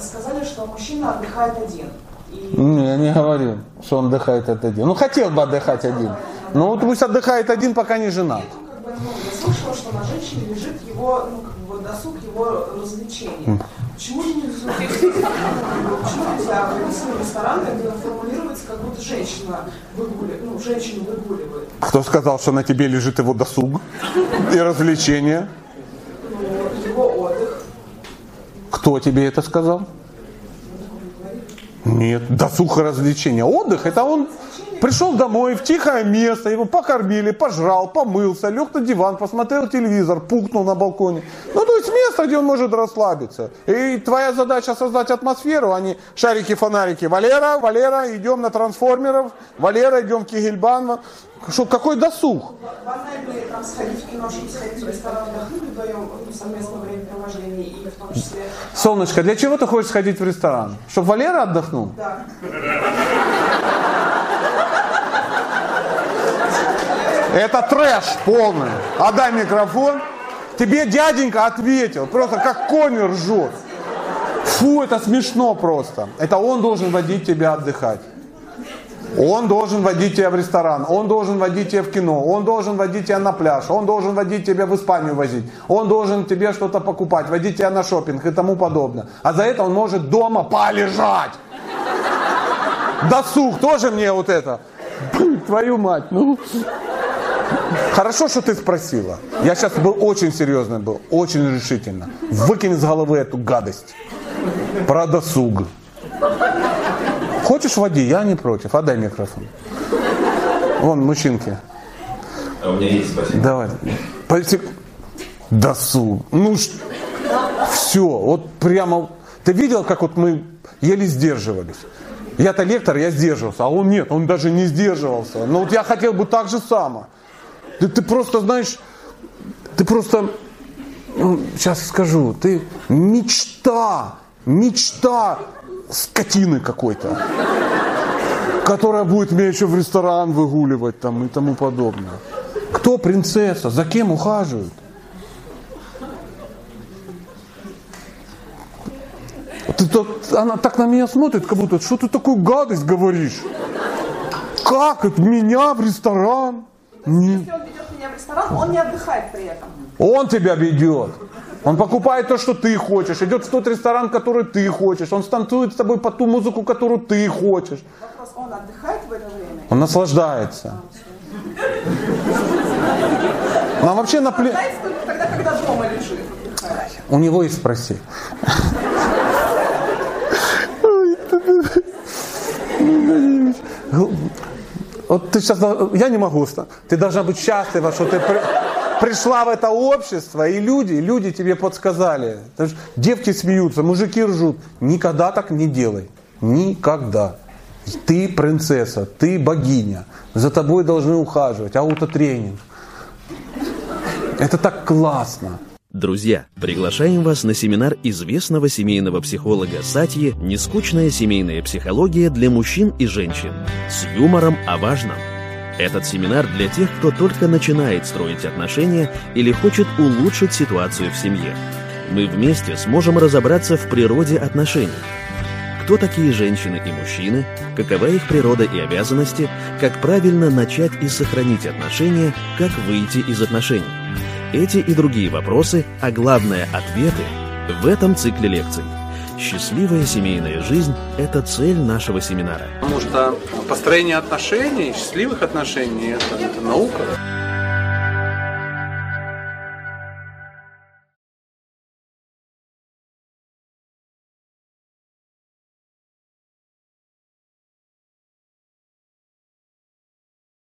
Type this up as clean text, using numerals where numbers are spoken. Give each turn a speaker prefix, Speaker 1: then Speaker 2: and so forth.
Speaker 1: сказали, что мужчина отдыхает один.
Speaker 2: Не, я не говорил, что он отдыхает один. Ну, хотел бы отдыхать один. Но вот пусть отдыхает один, пока не женат.
Speaker 1: Я слышала, что на женщине лежит его досуг, его развлечение. Почему нельзя в ресторане формулируется, как будто женщина выгуливает, женщину выгуливает?
Speaker 2: Кто сказал, что на тебе лежит его досуг и развлечение?
Speaker 1: Его отдых.
Speaker 2: Кто тебе это сказал? Нет, досуг и развлечения. Отдых — это он пришел домой в тихое место, его покормили, пожрал, помылся, лег на диван, посмотрел телевизор, пукнул на балконе. Ну, то есть место, где он может расслабиться. И твоя задача создать атмосферу, а не шарики-фонарики. Валера, Валера, идем на трансформеров. Валера, идем в Кигельбан. Что, какой досуг?
Speaker 1: Банально там сходить в кино, сходить в ресторан, отдохнуть вдвоем, совместное времяпровождение и в том числе...
Speaker 2: Солнышко, для чего ты хочешь сходить в ресторан? Чтобы Валера отдохнул?
Speaker 1: Да.
Speaker 2: Это трэш полный. Отдай микрофон. Тебе дяденька ответил. Просто как конь ржет. Фу, это смешно просто. Это он должен водить тебя отдыхать. Он должен водить тебя в ресторан. Он должен водить тебя в кино. Он должен водить тебя на пляж. Он должен водить тебя в Испанию возить. Он должен тебе что-то покупать. Водить тебя на шопинг и тому подобное. А за это он может дома полежать. Досуг тоже мне вот это. Твою мать, ну... Хорошо, что ты спросила. Я сейчас был очень серьезный, очень решительно. Выкинь с головы эту гадость. Про досуг. Хочешь води? Я не против. Отдай микрофон. Вон, мужчинки.
Speaker 3: А у меня есть, спасибо.
Speaker 2: Давай. Досуг. Ну, все. Вот прямо... Ты видел, как вот мы еле сдерживались? Я-то лектор, я сдерживался. А он нет, он даже не сдерживался. Но вот я хотел бы так же само. Ты просто, знаешь, ты просто, сейчас скажу, ты мечта скотины какой-то, которая будет меня еще в ресторан выгуливать там и тому подобное. Кто принцесса? За кем ухаживают? Она так на меня смотрит, как будто, что ты такую гадость говоришь? Как это меня в ресторан?
Speaker 1: Если он ведет меня в ресторан, он не отдыхает при этом.
Speaker 2: Он тебя ведет. Он покупает то, что ты хочешь. Идет в тот ресторан, который ты хочешь. Он станцует с тобой под ту музыку, которую ты хочешь.
Speaker 1: Вопрос, он отдыхает в это время?
Speaker 2: Он наслаждается. Нам вообще
Speaker 1: Отдыхает только тогда, когда дома лежит.
Speaker 2: У него и спроси. Вот ты сейчас, я не могу, ты должна быть счастлива, что ты пришла в это общество, и люди тебе подсказали. Девки смеются, мужики ржут. Никогда так не делай. Никогда. Ты принцесса, ты богиня. За тобой должны ухаживать. Аутотренинг. Это так классно.
Speaker 4: Друзья, приглашаем вас на семинар известного семейного психолога Сатьи «Нескучная семейная психология для мужчин и женщин» с юмором о важном. Этот семинар для тех, кто только начинает строить отношения или хочет улучшить ситуацию в семье. Мы вместе сможем разобраться в природе отношений. Кто такие женщины и мужчины, какова их природа и обязанности, как правильно начать и сохранить отношения, как выйти из отношений. Эти и другие вопросы, а главное ответы, в этом цикле лекций. Счастливая семейная жизнь – это цель нашего семинара.
Speaker 2: Потому что построение отношений, счастливых отношений – это наука.